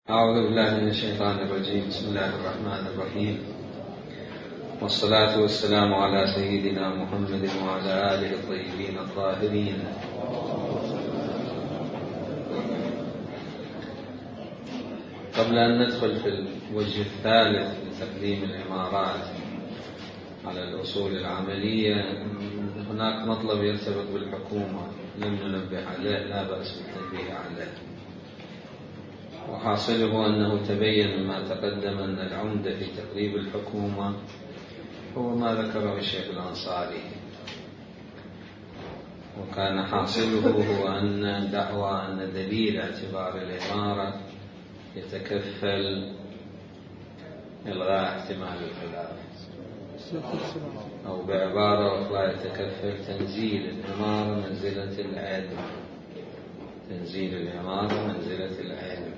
أعوذ بالله من الشيطان الرجيم. بسم الله الرحمن الرحيم، والصلاة والسلام على سيدنا محمد وعلى آله الطيبين الطاهرين. قبل أن ندخل في الوجه الثالث لتقديم الإمارات على الأصول العملية، هناك مطلب يرتبط بالحكومة لم ننبه عليه، لا بأس بالتنبيه عليه. وحاصله أنه تبين مما تقدم أن العمدة في تقريب الحكومة هو ما ذكره الشيخ الأنصاري، وكان حاصله هو أن دعوى أن دليل اعتبار الإمارة يتكفل إلغاء احتمال الخلاف، أو بعبارة أخرى يتكفل تنزيل الإمارة منزلة العلم، تنزيل الإمارة منزلة العلم.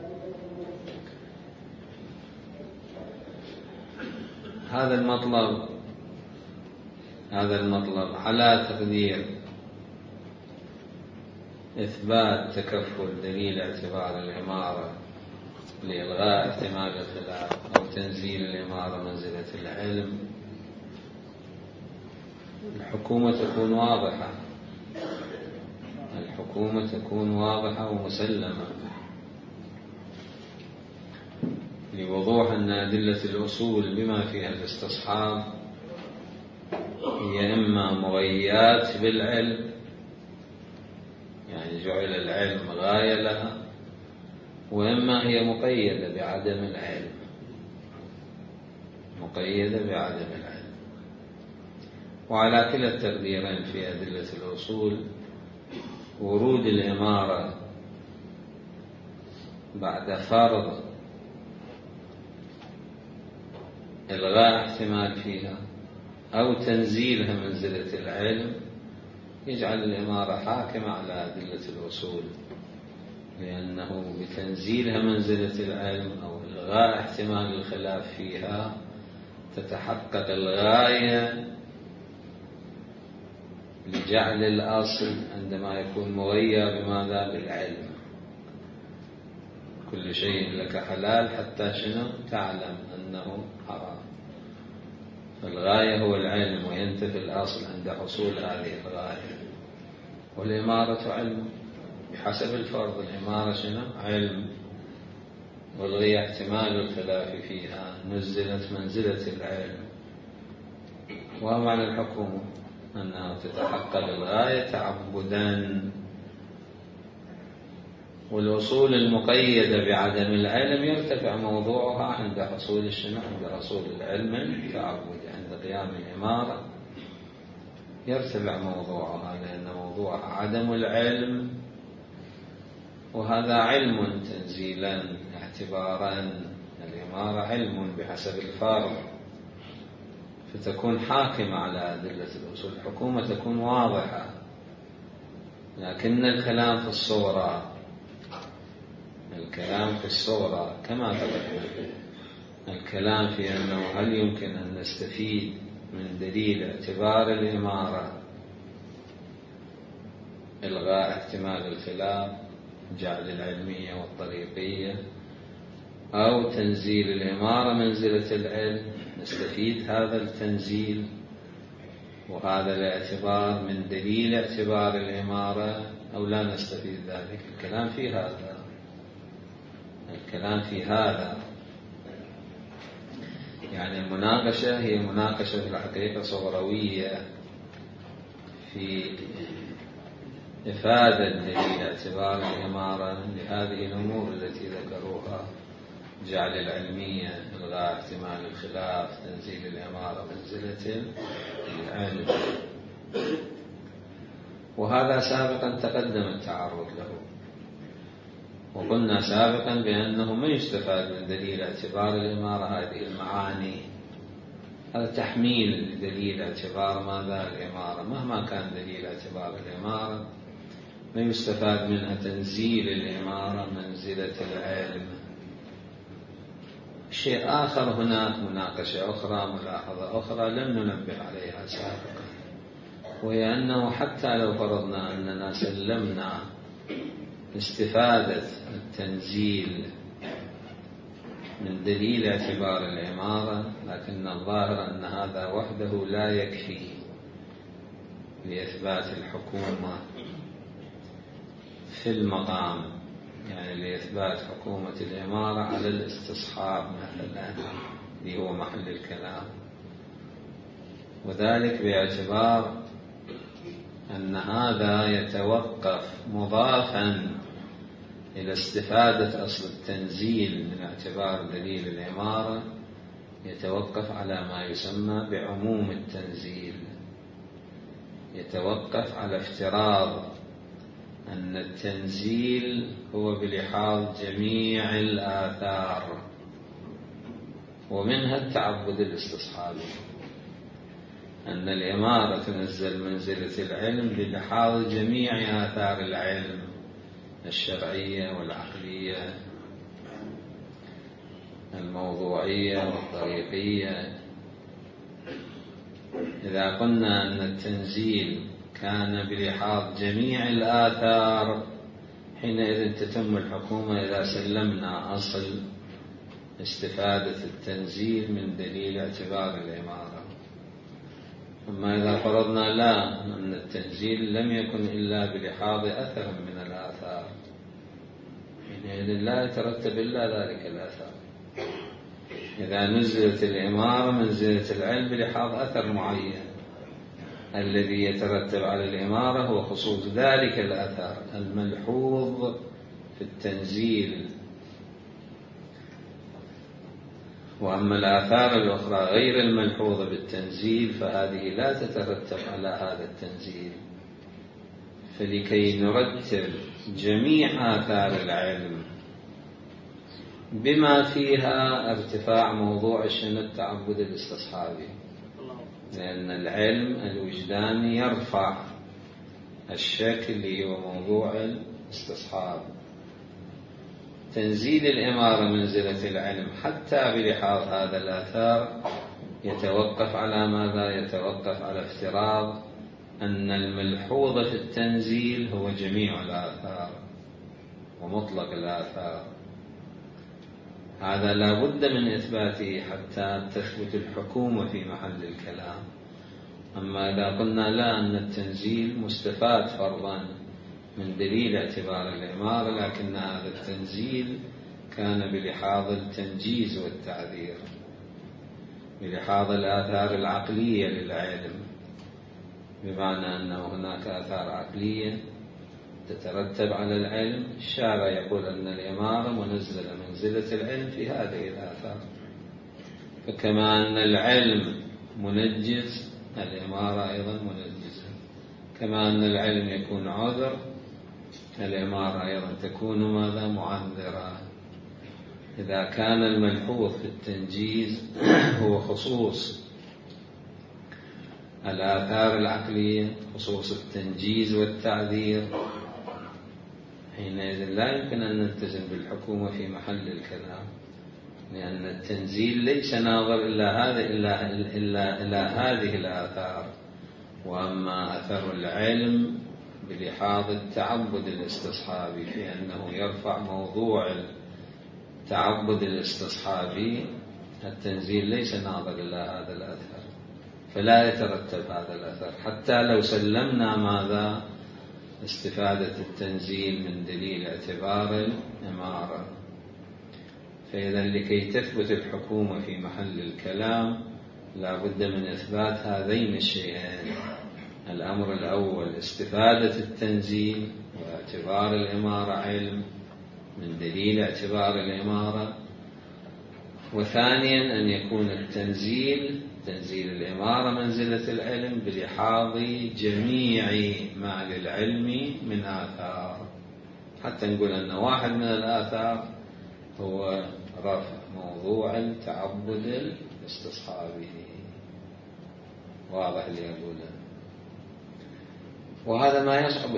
هذا المطلب على تقدير إثبات تكفل دليل اعتبار الإمارة لإلغاء احتمال الخلاف أو تنزيل الإمارة منزلة العلم. الحكومة تكون واضحة ومسلمة، لوضوح أن أدلة الأصول بما فيها الاستصحاب هي إما مغيات بالعلم، يعني جعل العلم غاية لها، وإما هي مقيدة بعدم العلم، وعلى كلا التقديرين في أدلة الأصول ورود الإمارة بعد فرض إلغاء احتمال فيها أو تنزيلها منزلة العلم يجعل الإمارة حاكمة على أدلة الأصول، لأنه بتنزيلها منزلة العلم أو إلغاء احتمال الخلاف فيها تتحقق الغاية لجعل الأصل عندما يكون مغير بماذا؟ بالعلم. كل شيء لك حلال حتى شنو؟ تعلم أنه حرام. فالغاية هو العلم، وينتفي الأصل عند حصول هذه الغاية. والإمارة علم بحسب الفرض، الإمارة شنو؟ علم، والغي احتمال الخلاف فيها نزلت منزلة العلم. ومعنى الحكومة أنها تتحقق الغاية تعبدا. والأصول المقيدة بعدم العلم يرتفع موضوعها عند حصول الشنو؟ عند حصول العلم التعبد. عند قيام الإمارة يرتفع موضوعها، لأن موضوعها عدم العلم، وهذا علم تنزيلا اعتبارا. الإمارة علم بحسب الفرض، فتكون حاكمة على أدلة الأصول. الحكومة تكون واضحة، لكن الكلام في الصورة كما تقدم، الكلام في أنه هل يمكن أن نستفيد من دليل اعتبار الإمارة إلغاء احتمال الخلاف، جعل العلمية والطريقية، أو تنزيل الإمارة منزلة العلم، نستفيد هذا التنزيل وهذا الاعتبار من دليل اعتبار الإمارة أو لا نستفيد ذلك. الكلام في هذا يعني المناقشة هي مناقشة في الحقيقة صغروية في إفادة دليل اعتبار الإمارة لهذه الأمور التي ذكروها: جعل العلمية، إلغاء احتمال الخلاف، تنزيل الإمارة منزلة العلم. وهذا سابقا تقدم التعرض له، وقلنا سابقا بأنه ما يستفاد من دليل اعتبار الإمارة هذه المعاني. هذا تحميل لدليل اعتبار ماذا؟ الإمارة. مهما كان دليل اعتبار الإمارة ما يستفاد منها تنزيل الإمارة منزلة العلم. شيء آخر، هناك مناقشة أخرى، ملاحظة أخرى لم ننبه عليها سابقا، وهي أنه حتى لو فرضنا أننا سلمنا استفادة التنزيل من دليل اعتبار الإمارة، لكن الظاهر أن هذا وحده لا يكفي لإثبات الحكومة في المقام، يعني لإثبات حكومة الإمارة على الاستصحاب مثلا اللي هو محل الكلام، وذلك باعتبار أن هذا يتوقف مضافا إلى استفادة أصل التنزيل من اعتبار دليل الإمارة، يتوقف على ما يسمى بعموم التنزيل، يتوقف على افتراض أن التنزيل هو بلحاظ جميع الآثار، ومنها التعبد الاستصحابي، أن الإمارة تنزل منزلة العلم بلحاظ جميع آثار العلم الشرعية والعقلية الموضوعية والطريقية. إذا قلنا أن التنزيل كان بلحاظ جميع الآثار حينئذ تتم الحكومة إذا سلمنا أصل استفادة التنزيل من دليل اعتبار الإمارة. أما إذا فرضنا لا، أن التنزيل لم يكن إلا بلحاظ أثر من الآثار، حينئذ لا يترتب إلا ذلك الأثر. إذا نزلت الإمارة منزلة العلم بلحاظ أثر معين، الذي يترتب على الإمارة هو خصوص ذلك الأثر الملحوظ في التنزيل، وأما الآثار الأخرى غير الملحوظة بالتنزيل فهذه لا تترتب على هذا التنزيل. فلكي نرتب جميع آثار العلم بما فيها ارتفاع موضوع التعبد الاستصحابي، لأن العلم الوجداني يرفع الشك اللي هو موضوع الاستصحاب. تنزيل الإمارة منزلة العلم حتى بلحاظ هذا الآثار يتوقف على ماذا؟ يتوقف على افتراض أن الملحوظ في التنزيل هو جميع الآثار ومطلق الآثار. هذا لا بد من إثباته حتى تثبت الحكومة في محل الكلام. أما إذا قلنا لا، أن التنزيل مستفاد فرضا من دليل اعتبار الإمارة، لكن هذا التنزيل كان بلحاظ التنجيز والتعذير، بلحاظ الآثار العقلية للعلم، بمعنى أن هناك آثار عقلية تترتب على العلم. الشارع يقول أن الإمارة منزلة منزلة العلم في هذه الآثار، فكما أن العلم منجز الإمارة أيضا منجزة، كما أن العلم يكون عذر الإمارة أيضا تكون ماذا؟ معذرة. إذا كان الملحوظ في التنجيز هو خصوص الآثار العقلية، خصوص التنجيز والتعذير، حينئذ لا يمكن أن نلتزم بالحكومة في محل الكلام، لأن التنزيل ليس ناظر إلا هذه الآثار. وأما أثر العلم بلحاظ التعبد الاستصحابي في أنه يرفع موضوع التعبد الاستصحابي، التنزيل ليس ناظر إلا هذا الأثر، فلا يترتب هذا الأثر حتى لو سلمنا ماذا؟ استفادة التنزيل من دليل اعتبار الإمارة. فإذا لكي تثبت الحكومة في محل الكلام لا بد من إثبات هذين الشيئين: الأمر الأول استفادة التنزيل واعتبار الإمارة علم من دليل اعتبار الإمارة، وثانيا أن يكون تنزيل الإمارة منزلة العلم بلحاظ جميع ما للعلم من آثار، حتى نقول أن واحد من الآثار هو رفع موضوع التعبد الاستصحابي. واضح اللي أقوله؟ وهذا ما يصعب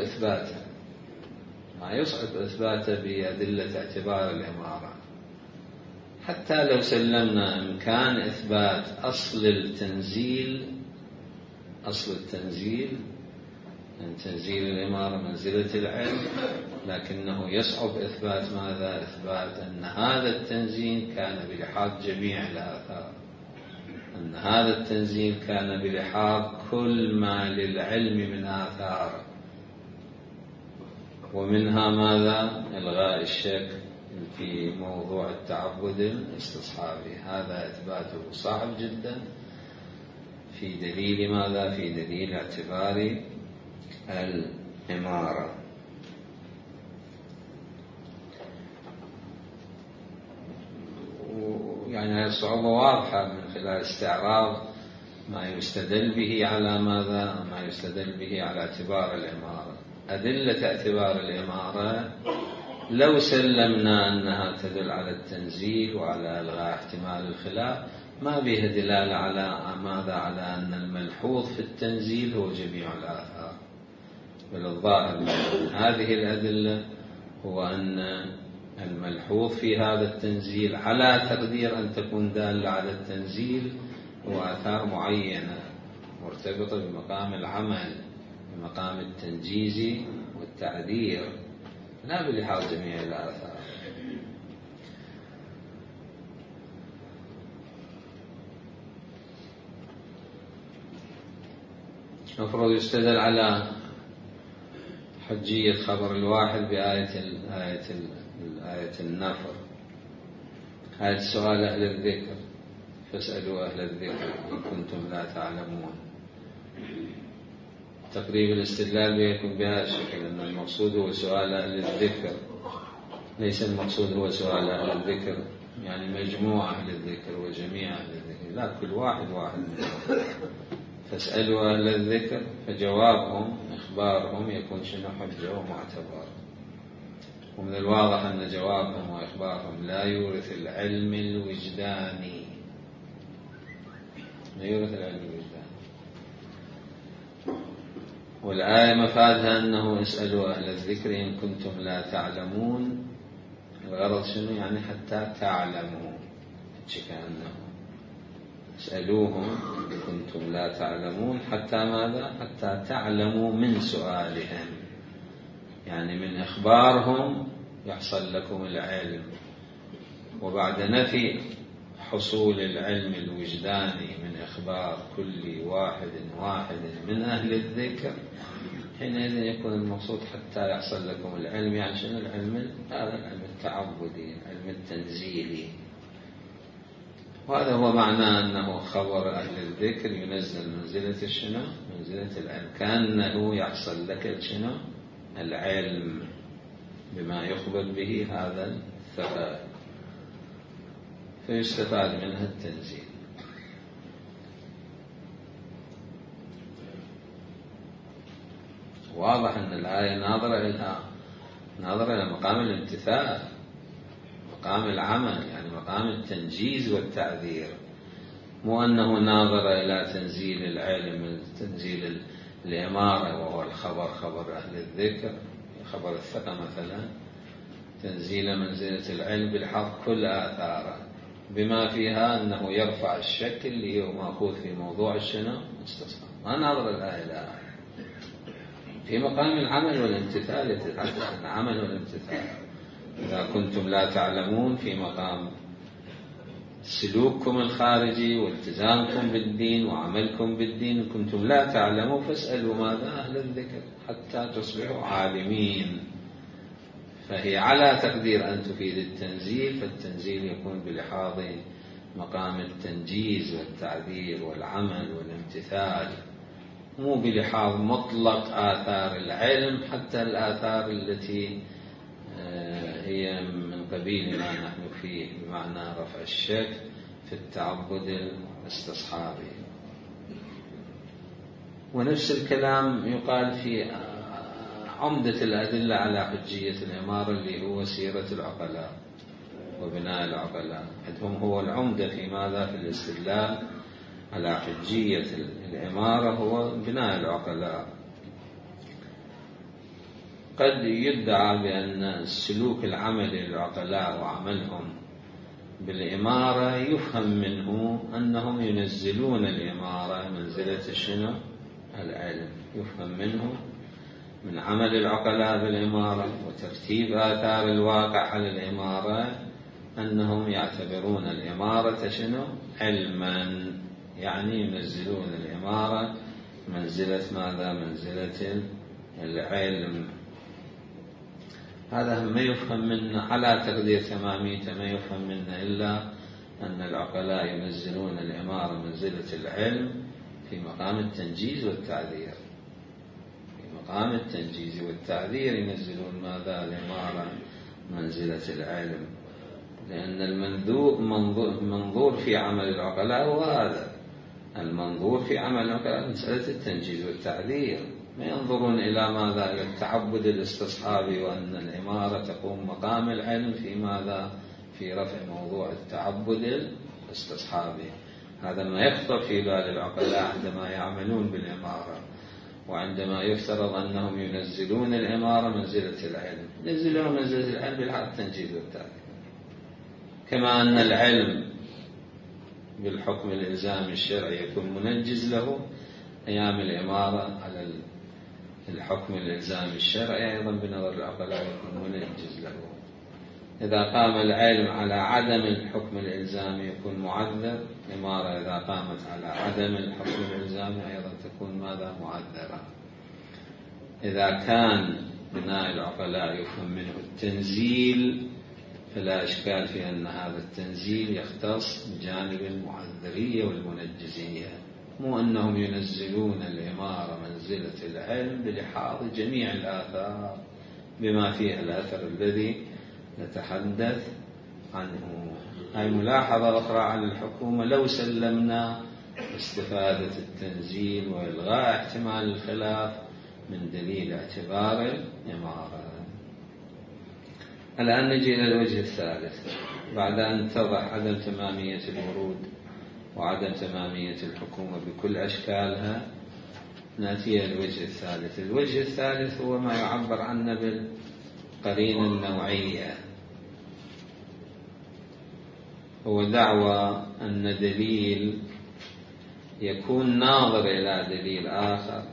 إثباته بأدلة اعتبار الإمارة. حتى لو سلمنا إمكان إثبات أصل التنزيل أن تنزيل الإمارة منزلة العلم، لكنه يصعب إثبات ماذا؟ إثبات أن هذا التنزيل كان بلحاظ جميع الآثار، أن هذا التنزيل كان بلحاظ كل ما للعلم من آثار، ومنها ماذا؟ إلغاء الشك في موضوع التعبد الاستصحابي. هذا إثباته صعب جدا في دليل ماذا؟ في دليل اعتبار الإمارة. يعني الصعوبة واضحة من خلال استعراض ما يستدل به على ماذا؟ ما يستدل به على اعتبار الإمارة. أدلة اعتبار الإمارة لو سلمنا أنها تدل على التنزيل وعلى إلغاء احتمال الخلاف ما بها دلالة على ماذا؟ على أن الملحوظ في التنزيل هو جميع الآثار، بل الظاهر من هذه الأدلة هو أن الملحوظ في هذا التنزيل على تقدير أن تكون دالة على التنزيل وآثار معينة مرتبطة بمقام العمل، بمقام التنجيز والتعذير، لا بلحاظ جميع الآثار. المفروض يستدل على حجية خبر الواحد بآية النفر، هذا السؤال أهل الذكر فاسألوا أهل الذكر إن كنتم لا تعلمون. تقريب الاستدلال يكون بهذا الشكل، أن المقصود هو سؤال أهل الذكر، ليس المقصود هو سؤال أهل الذكر يعني مجموعة أهل الذكر وجميع أهل الذكر، لا، كل واحد منهم. فاسألوا أهل الذكر، فجوابهم إخبارهم يكون شنو؟ حجة ومعتبر. ومن الواضح أن جوابهم وإخبارهم لا يورث العلم الوجداني، لا يورث العلم الوجداني. والآية مفادها أنه اسألوا أهل الذكر إن كنتم لا تعلمون. الغرض شنو؟ يعني حتى تعلموا، كأنه اسألوهم إن كنتم لا تعلمون حتى ماذا؟ حتى تعلموا من سؤالهم، يعني من إخبارهم يحصل لكم العلم. وبعد نفي حصول العلم الوجداني من إخبار كل واحد من أهل الذكر، حينئذ يكون المقصود حتى يحصل لكم العلم. يعني شنو العلم؟ هذا العلم التعبدي، العلم التنزيلي. وهذا هو معنى أنه خبر أهل الذكر ينزل منزلة شنو؟ منزلة العلم، كأنه يحصل لك شنو؟ العلم بما يخبر به هذا الثقل، فيستفاد منها التنزيل. واضح أن الآية ناظرة إلى مقام الامتثال، مقام العمل، يعني مقام التنجيز والتعذير، مو أنه ناظر إلى تنزيل العلم، تنزيل الإمارة وهو الخبر، خبر أهل الذكر، خبر الثقة مثلا، تنزيل منزلة العلم بالحق كل آثاره، بما فيها أنه يرفع الشك اللي هو مأخوذ في موضوع الشنو؟ استصحاب. ما ناظر الآية الآن في مقام العمل والامتثال، يتحدث عن العمل والامتثال. إذا كنتم لا تعلمون في مقام سلوككم الخارجي والتزامكم بالدين وعملكم بالدين، كنتم لا تعلمون فاسألوا ماذا؟ أهل الذكر حتى تصبحوا عالمين. فهي على تقدير أن تفيد التنزيل، فالتنزيل يكون بلحاظ مقام التنجيز والتعذير والعمل والامتثال، مو بلحاظ مطلق آثار العلم، حتى الآثار التي هي من قبيل ما نحن فيه، بمعنى رفع الشك في التعبد الاستصحابي. ونفس الكلام يقال في عمدة الأدلة على حجية الإمارة اللي هو سيرة العقلاء وبناء العقلاء. عندهم هو العمدة في ماذا؟ في الاستدلال على حجية الإمارة هو بناء العقلاء. قد يدعى بأن السلوك العملي للعقلاء وعملهم بالإمارة يفهم منه أنهم ينزلون الإمارة منزلة شنو؟ العلم. يفهم منه من عمل العقلاء بالإمارة وترتيب آثار الواقع على الإمارة أنهم يعتبرون الإمارة شنو؟ علما، يعني ينزلون الإمارة منزلة ماذا؟ منزلة العلم. هذا ما يفهم منا على تقدير تماميته، ما يفهم منا إلا أن العقلاء ينزلون الإمارة منزلة العلم في مقام التنجيز والتعذير. في مقام التنجيز والتعذير ينزلون ماذا؟ الإمارة منزلة العلم، لأن المنظور في عمل العقلاء هو هذا. المنظور في عمل العقلاء مسألة التنجيز والتعذير، ما ينظرون إلى ماذا؟ إلى التعبد الاستصحابي، وأن الإمارة تقوم مقام العلم في ماذا؟ في رفع موضوع التعبد الاستصحابي. هذا ما يخطر في بال العقلاء عندما يعملون بالإمارة، وعندما يفترض أنهم ينزلون الإمارة منزلة العلم، ينزلون منزلة العلم بالحق التنجيز والتعذير. كما أن العلم بالحكم الإلزامي الشرعي يكون منجز له، أيام الإمارة على الحكم الإلزامي الشرعي أيضا بنظر العقلاء يكون منجز له. إذا قام العلم على عدم الحكم الإلزامي يكون معذر، الإمارة إذا قامت على عدم الحكم الإلزامي أيضا تكون ماذا؟ معذرة. إذا كان بناء العقلاء يفهم منه التنزيل فلا إشكال في أن هذا التنزيل يختص بجانب المعذرية والمنجزية، مو أنهم ينزلون الإمارة منزلة العلم بلحاظ جميع الآثار بما فيها الأثر الذي نتحدث عنه. هاي ملاحظة أخرى على الحكومة، لو سلمنا استفادة التنزيل وإلغاء احتمال الخلاف من دليل اعتبار الإمارة. الآن نجي إلى الوجه الثالث بعد أن اتضح عدم تمامية الورود وعدم تمامية الحكومة بكل أشكالها. نأتي إلى الوجه الثالث. الوجه الثالث هو ما يعبر عنه بالقرينة النوعية، هو دعوى أن دليل يكون ناظر إلى دليل آخر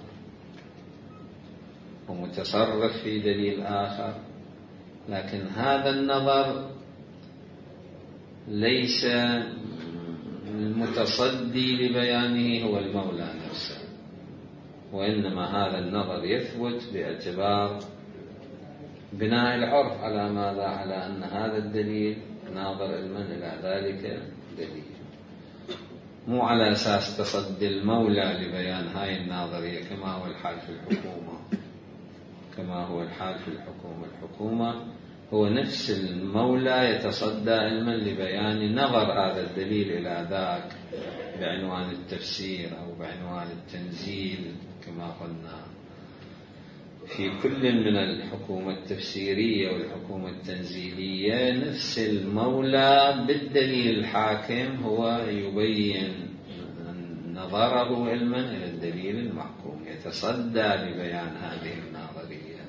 ومتصرف في دليل آخر، لكن هذا النظر ليس المتصدي لبيانه هو المولى نفسه، وإنما هذا النظر يثبت باعتبار بناء العرف على ماذا؟ على أن هذا الدليل ناظر علما إلى ذلك الدليل، مو على أساس تصدي المولى لبيان هاي الناظرية كما هو الحال في الحكومة. كما هو الحال في الحكومة، الحكومة هو نفس المولى يتصدى علما لبيان نظر هذا الدليل إلى ذاك بعنوان التفسير أو بعنوان التنزيل. كما قلنا في كل من الحكومة التفسيرية والحكومة التنزيلية نفس المولى بالدليل الحاكم هو يبين نظره علما إلى الدليل المحكوم، يتصدى لبيان هذه النظرية.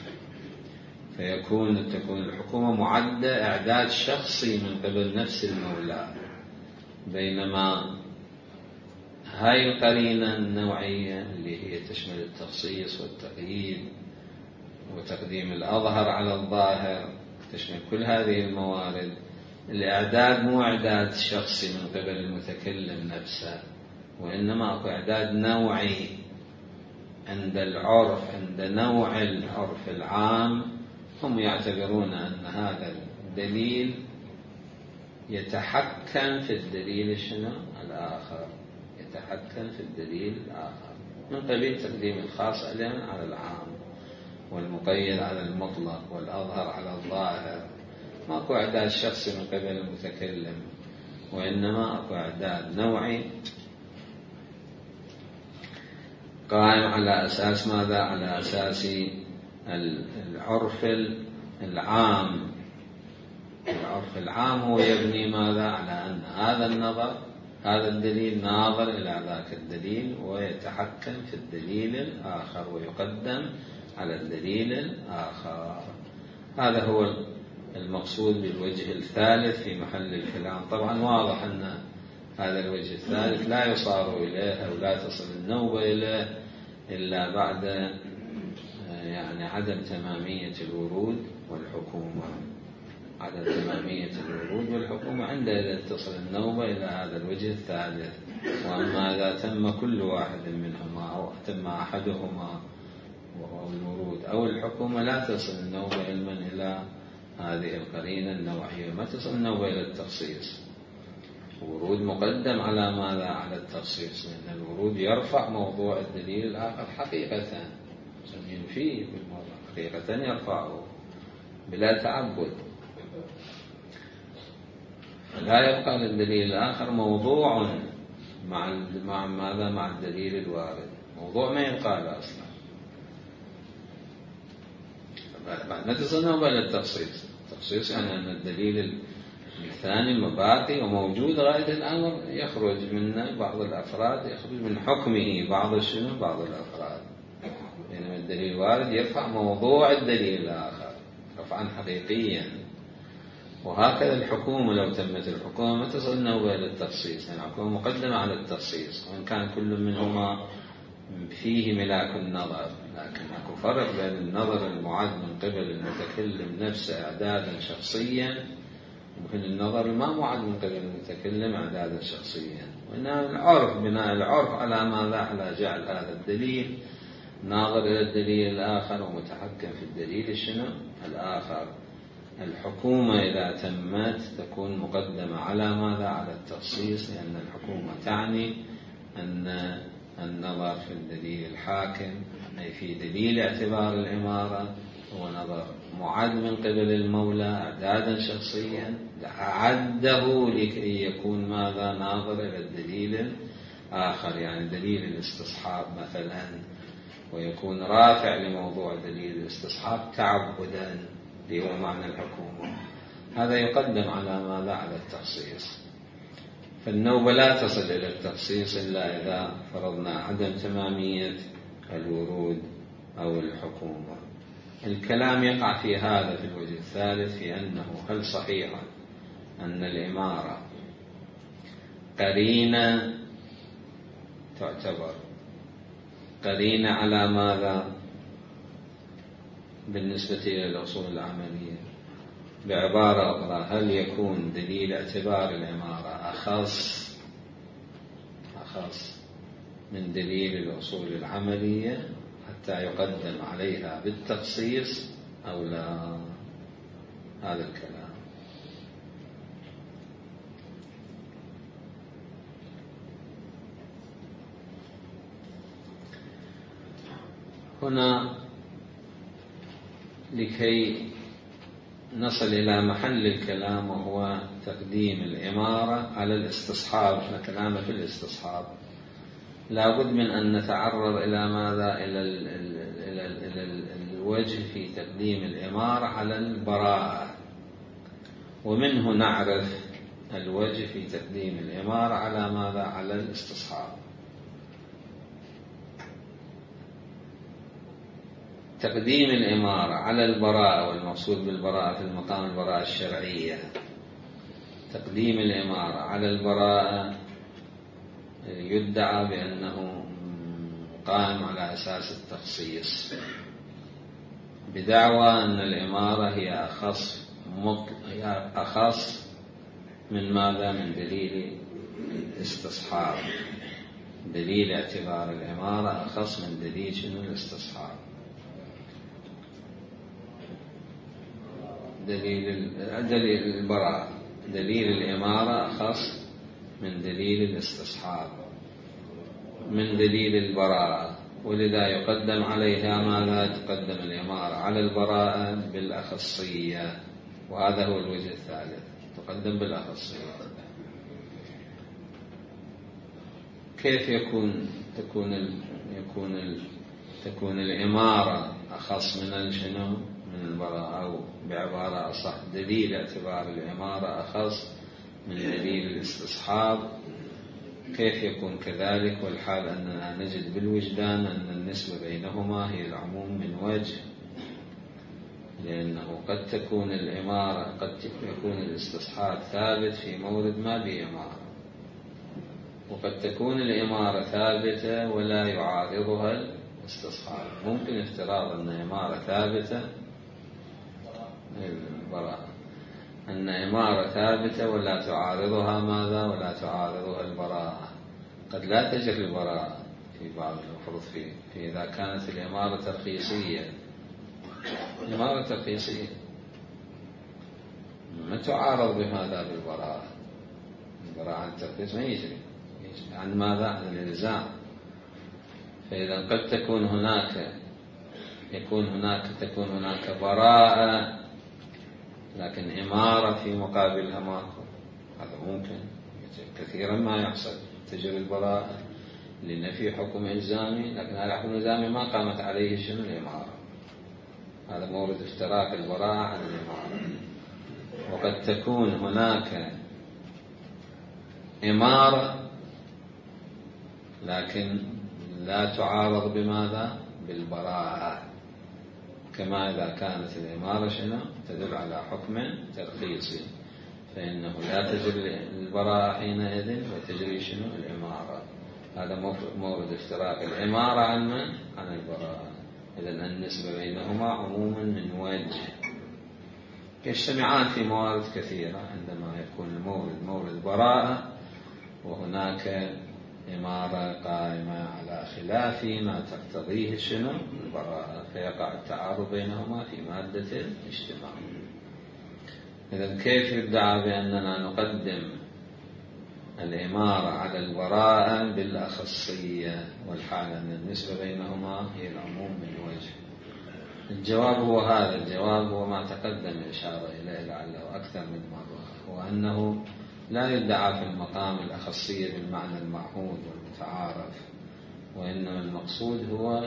تكون الحكومة معدة إعداد شخصي من قبل نفس المولى، بينما هاي القرينة النوعية اللي هي تشمل التخصيص والتقييد وتقديم الأظهر على الظاهر، تشمل كل هذه الموارد. الإعداد مو إعداد شخصي من قبل المتكلم نفسه، وإنما أكو إعداد نوعي عند العرف، عند نوع العرف العام. هم يعتبرون أن هذا الدليل يتحكم في الدليل الآخر، يتحكم في الدليل الآخر من قبيل تقديم الخاص على العام والمقيد على المطلق والأظهر على الظاهر. ماكو إعداد شخصي من قبل المتكلم، وإنما أكو إعداد نوعي قائم على أساس ماذا؟ على أساس العرف العام. العرف العام هو يبني ماذا؟ على أن هذا النظر، هذا الدليل ناظر إلى ذاك الدليل ويتحكم في الدليل الآخر ويقدم على الدليل الآخر. هذا هو المقصود بالوجه الثالث في محل الكلام. طبعا واضح أن هذا الوجه الثالث لا يصار إليه أو لا تصل النوبة إليه إلا بعد يعني عدم تمامية الورود والحكومة. عدم تمامية الورود والحكومة عندئذ تصل النوبة إلى هذا الوجه الثالث. وأما إذا تم كل واحد منهما أو تم أحدهما وهو الورود أو الحكومة لا تصل النوبة علما إلى هذه القرينة النوعية، ما تصل النوبة إلى التخصيص. الورود مقدم على ماذا؟ على التخصيص، لأن الورود يرفع موضوع الدليل الآخر حقيقة، ينفيه بالموضوع حقيقة يرفعه بلا تعبد. لا يبقى للدليل الآخر موضوع مع ماذا؟ مع الدليل الوارد، موضوع ما يبقى له أصلا. ما تصلنا بين التخصيص. التخصيص يعني أن الدليل الثاني مباقي وموجود غاية الأمر، يخرج من بعض الأفراد، يخرج من حكمه بعض الشنو بعض الأفراد. بينما الدليل الوارد يرفع موضوع الدليل الآخر رفعا حقيقيا. وهكذا الحكومة، لو تمت الحكومة ما تصل النوبة إلى التخصيص، يعني الحكومة مقدمة على التخصيص، وإن كان كل منهما فيه ملاك النظر، لكن اكو فرق بين النظر المعد من قبل المتكلم نفسه إعدادا شخصيا وبين النظر ما معد من قبل المتكلم إعدادا شخصيا. وإنما العرف، بناء العرف على ماذا؟ على جعل هذا الدليل ناظر إلى الدليل الآخر ومتحكم في الدليل شنو الآخر. الحكومة إذا تمت تكون مقدمة على ماذا؟ على التخصيص، لأن الحكومة تعني أن النظر في الدليل الحاكم أي في دليل اعتبار الإمارة هو نظر معد من قبل المولى إعدادا شخصيا، أعده لكي يكون ماذا؟ ناظر إلى الدليل الآخر، يعني دليل الاستصحاب مثلا، ويكون رافع لموضوع دليل الاستصحاب تعبدا اللي هو معنى الحكومة. هذا يقدم على ماذا؟ على التخصيص. فالنوبة لا تصل إلى التخصيص إلا إذا فرضنا عدم تمامية الورود أو الحكومة. الكلام يقع في هذا في الوجه الثالث، في أنه هل صحيح أن الإمارة قرينة تعتبر قرينة على ماذا؟ بالنسبة إلى الأصول العملية. بعبارة أخرى، هل يكون دليل اعتبار الإمارة أخص من دليل الأصول العملية حتى يقدم عليها بالتخصيص أو لا؟ هذا الكلام. هنا لكي نصل إلى محل الكلام، وهو تقديم الإمارة على الاستصحاب. كلامه في الاستصحاب لا بد من أن نتعرض إلى ماذا؟ إلى الوجه في تقديم الإمارة على البراءة، ومنه نعرف الوجه في تقديم الإمارة على ماذا؟ على الاستصحاب. تقديم الإمارة على البراءة، والمقصود بالبراءة في المقام البراءة الشرعية. تقديم الإمارة على البراءة يدعى بأنه قائم على أساس التخصيص، بدعوى أن الإمارة هي أخص من ماذا؟ من دليل الاستصحاب. دليل اعتبار الإمارة أخص من دليل شنو؟ الاستصحاب. دليل البراءة، دليل الإمارة أخص من دليل الاستصحاب، من دليل البراءة، ولذا يقدم عليها ماذا؟ تقدم الإمارة على البراءة بالأخصية، وهذا هو الوجه الثالث، تقدم بالأخصية. كيف تكون الإمارة أخص من شنو؟ من البراءة، أو بعبارة أصح دليل اعتبار الإمارة أخص من دليل الاستصحاب. كيف يكون كذلك والحال أننا نجد بالوجدان أن النسبة بينهما هي العموم من وجه؟ لأنه قد تكون الإمارة، قد يكون الاستصحاب ثابت في مورد ما به إمارة، وقد تكون الإمارة ثابتة ولا يعارضها استصحاب. ممكن افتراض أن إمارة ثابتة البراءة، أن إمارة ثابتة ولا تعارضها ماذا؟ ولا تعارضها البراءة. قد لا تجري البراءة في بعض المفروض إذا كانت الإمارة ترخيصية، إمارة ترخيصية ما تعارض بماذا؟ بالبراءة. البراءة عن الترخيص ما يجري عن ماذا؟ عن الإلزام. فإذا قد تكون هناك براءة لكن إمارة في مقابلها ماكو، هذا ممكن كثيرا ما يحصل. تجري البراءة لنفي حكم إلزامي، لكن هذا حكم إلزامي ما قامت عليه شنو؟ الإمارة. هذا مورد اشتراك البراءة عن الإمارة. وقد تكون هناك إمارة لكن لا تعارض بماذا؟ بالبراءة، كما إذا كانت الإمارة شنو؟ تدل على حكم ترخيصي، فإنه لا تجري البراءة حينئذ وتجري شنو؟ الإمارة. هذا مورد اشتراك الإمارة عن من؟ عن البراءة. إذن النسبة بينهما عموما من وجه، يجتمعان في موارد كثيرة عندما يكون المورد مورد براءة وهناك إمارة قائمة على خلاف ما تقتضيه شنو؟ البراءة، فيقع التعارض بينهما في مادة الاجتماع. إذن كيف يدعى بأننا نقدم الإمارة على البراءة بالأخصية والحال أن النسبة بينهما هي العموم من وجه؟ الجواب هو هذا، الجواب هو ما تقدم الإشارة إليه لعله أكثر من مرة، وأنه لا يدعى في المقام الأخصية بالمعنى المعهود والمتعارف، وإنما المقصود هو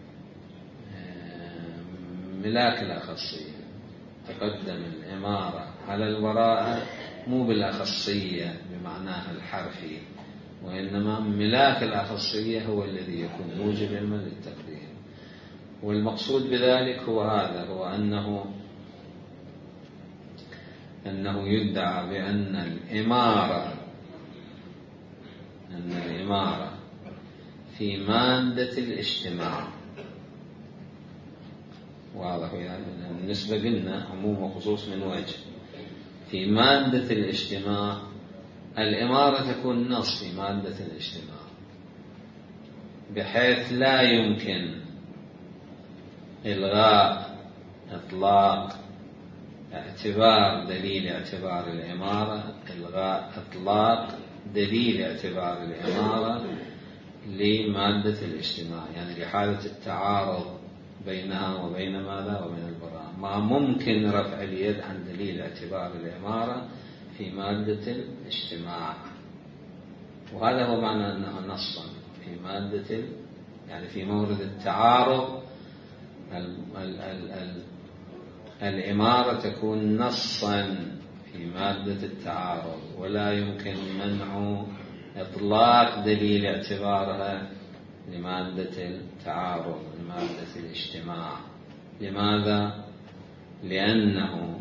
ملاك الأخصية. تقدم الإمارة على البراءة مو بالأخصية بمعناها الحرفي، وإنما ملاك الأخصية هو الذي يكون موجبا للتقديم. والمقصود بذلك هو هذا، هو أنه يدعى بأن الإمارة في مادة الاجتماع. واضح؟ يعني النسبة قلنا عموم وخصوص من وجه. في مادة الاجتماع الإمارة تكون نص في مادة الاجتماع، بحيث لا يمكن إلغاء إطلاق اعتبار دليل اعتبار الإمارة، إلغاء إطلاق دليل اعتبار الإمارة لمادة الاجتماع، يعني لحالة التعارض بينها وبين ماذا؟ وبين البراءة. ما ممكن رفع اليد عن دليل اعتبار الإمارة في مادة الاجتماع، وهذا هو معنى أنه نصا في مادة، يعني في مورد التعارض الإمارة تكون نصا في مادة التعارض، ولا يمكن منع إطلاق دليل اعتبارها لمادة التعارض، لمادة الاجتماع. لماذا؟ لأنه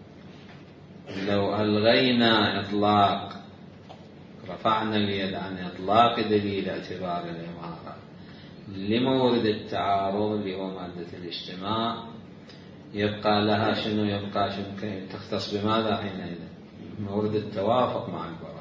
لو ألغينا إطلاق، رفعنا اليد عن إطلاق دليل اعتبار الإمارة لمورد التعارض اللي هو مادة الاجتماع، يبقى لها شنو؟ يبقى شنو؟ تختص بماذا حينئذ؟ مورد التوافق مع البراءة.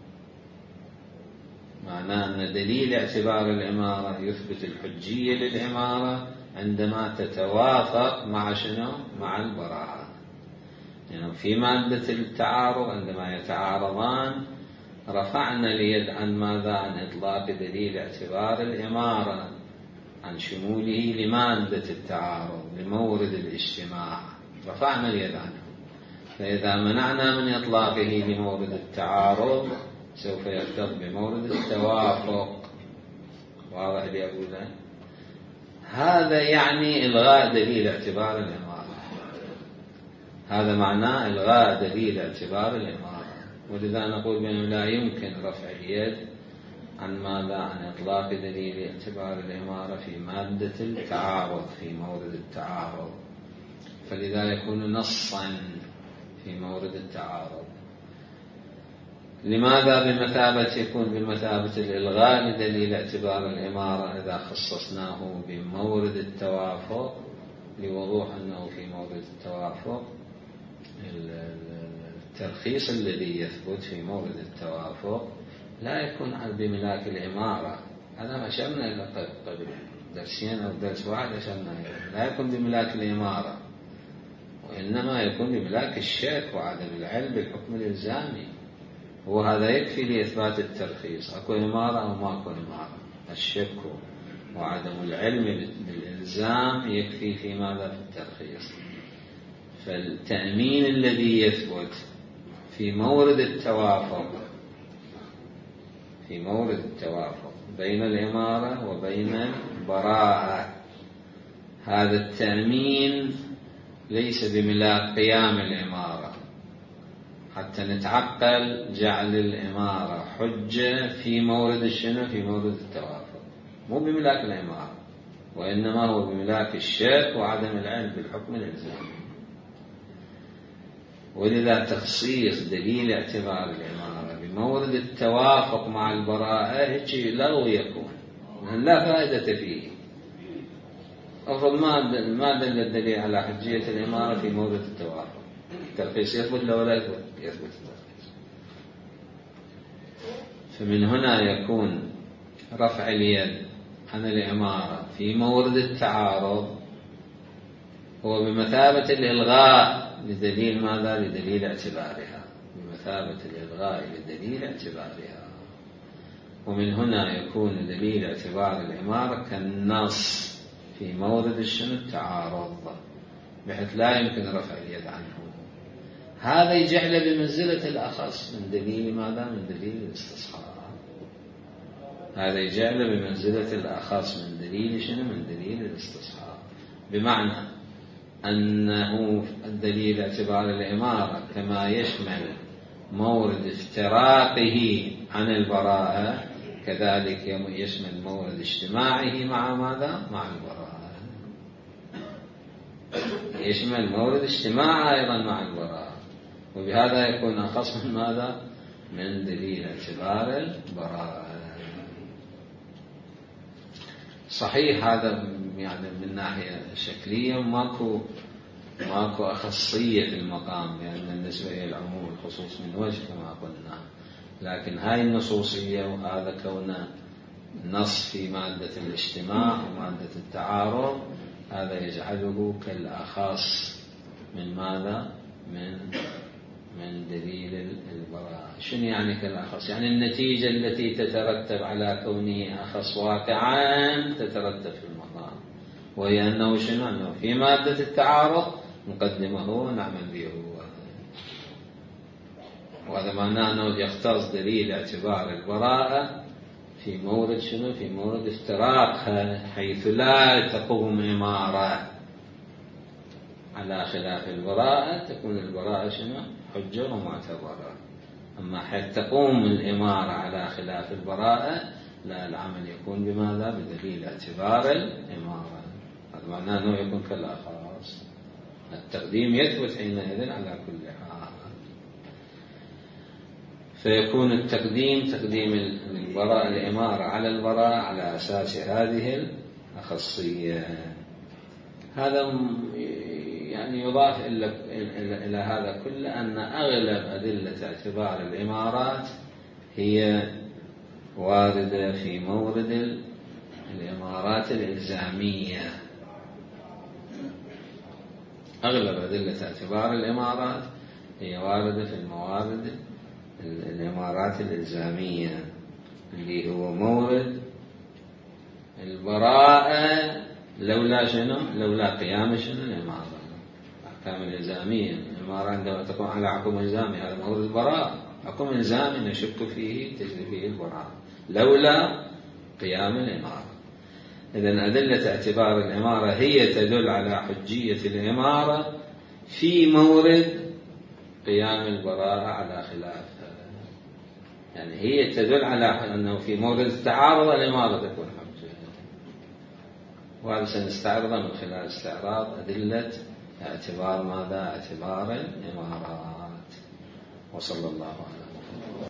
معناه أن دليل اعتبار الإمارة يثبت الحجية للإمارة عندما تتوافق مع شنو؟ مع البراءة. يعني في مادة التعارض عندما يتعارضان رفعنا اليد عن ماذا؟ عن إطلاق دليل اعتبار الإمارة، عن شموله لمادة التعارض لمورد الاجتماع، رفعنا اليد عنه. فإذا منعنا من إطلاقه لمورد التعارض سوف يرتبط بمورد التوافق. واضح لي أقول؟ هذا يعني إلغاء دليل اعتبار الإمارة، هذا معناه إلغاء دليل اعتبار الإمارة. ولذا نقول بأنه لا يمكن رفع اليد عن ماذا؟ عن إطلاق دليل اعتبار الإمارة في مادة التعارض، في مورد التعارض، فلذا يكون نصا في مورد التعارض. لماذا بمثابة يكون بمثابة الإلغاء لدليل اعتبار الإمارة إذا خصصناه بمورد التوافق، لوضوح أنه في مورد التوافق الترخيص الذي يثبت في مورد التوافق لا يكون بملاك الإمارة. هذا أشرنا إلى قبل درسين أو درس واحد أشرنا إليه، لا يكون بملاك الإمارة، وإنما يكون بملاك الشك وعدم العلم بالحكم الإلزامي. وهذا يكفي لإثبات الترخيص. أكو إمارة أو ما أكو إمارة، الشك وعدم العلم بالإلزام يكفي في ماذا؟ في الترخيص. فالتأمين الذي يثبت في مورد التوافق بين الإمارة وبين البراءة، هذا التأمين ليس بملاك قيام الإمارة، حتى نتعقل جعل الإمارة حجة في مورد الشنو؟ في مورد التوافق، مو بملاك الإمارة، وإنما هو بملاك الشك وعدم العلم بالحكم الإلزامي. ولذا تخصيص دليل اعتبار الإمارة بمورد التوافق مع البراءة هيك لغو يكون، لا فائدة فيه. أفضل ما دل الدليل على حجية الإمارة في مورد التوافق. الترخيص يثبت لو لا يثبت الترخيص. فمن هنا يكون رفع اليد عن الإمارة في مورد التعارض هو بمثابة الإلغاء لدليل ماذا؟ لدليل اعتبارها، بمثابة الإلغاء لدليل اعتبارها. ومن هنا يكون دليل اعتبار الإمارة كالنص في مورد الشنو؟ التعارض، بحيث لا يمكن رفع اليد عنه. هذا يجعله بمنزلة الأخص من دليل ماذا؟ من دليل الاستصحاب. هذا يجعله بمنزلة الأخص من دليل شنو؟ من دليل الاستصحاب. بمعنى أنه الدليل اعتبار الإمارة كما يشمل مورد افتراقه عن البراءة، كذلك يشمل مورد اجتماعه مع ماذا؟ مع البراءة. يشمل مورد اجتماعه أيضا مع البراءة، وبهذا يكون أخص من ماذا؟ من دليل اعتبار البراءة. صحيح هذا يعني من ناحية شكلية ماكو أخصية في المقام، لأن بالنسبة إلى العموم والخصوص من وجه كما قلنا، لكن هاي النصوصية وهذا كونه نص في مادة الاجتماع ومادة التعارض، هذا يجعله كالأخص من ماذا؟ من دليل البراءة. شنو يعني كالأخص؟ يعني النتيجة التي تترتب على كونه أخص واقعا تترتب في المقام، وهي أنه شنو؟ أنه في مادة التعارض نقدمه ونعمل به، وهذا معناه أنه يختص دليل اعتبار البراءة في مورد شنو؟ في مورد افتراقها، حيث لا تقوم إمارة على خلاف البراءة، تكون البراءة شنو؟ حجة ومعتبرة. أما حيث تقوم الإمارة على خلاف البراءة، لا، العمل يكون بماذا؟ بدليل اعتبار الإمارة. هذا معناه أنه يكون كالأخص، التقديم يثبت حينئذ على كل حال. فيكون التقديم تقديم الإمارة على البراءة على أساس هذه الأخصية. هذا يعني يضاف إلى هذا كله أن أغلب أدلة اعتبار الإمارات هي واردة في مورد الإمارات الإلزامية. أغلب أدلة اعتبار الإمارات هي واردة في الموارد الإمارات الإلزامية، اللي هو مورد البراءة لولا شنو؟ لولا قيام شنو؟ الإمارة. الأحكام الإلزامية، الإمارة عندما تقوم على حكم إلزامي هذا مورد البراءة، حكم إلزامي نشك فيه تجري فيه البراءة لولا قيام الإمارة. إذن أدلة اعتبار الإمارة هي تدل على حجية الإمارة في مورد قيام البراءة على خلاف، يعني هي تدل على أنه في مورد التعارض الإمارة تكون حجة. وهذا سنستعرضه من خلال استعراض أدلة اعتبار ماذا؟ اعتبار الإمارات. وصلى الله عليه وسلم.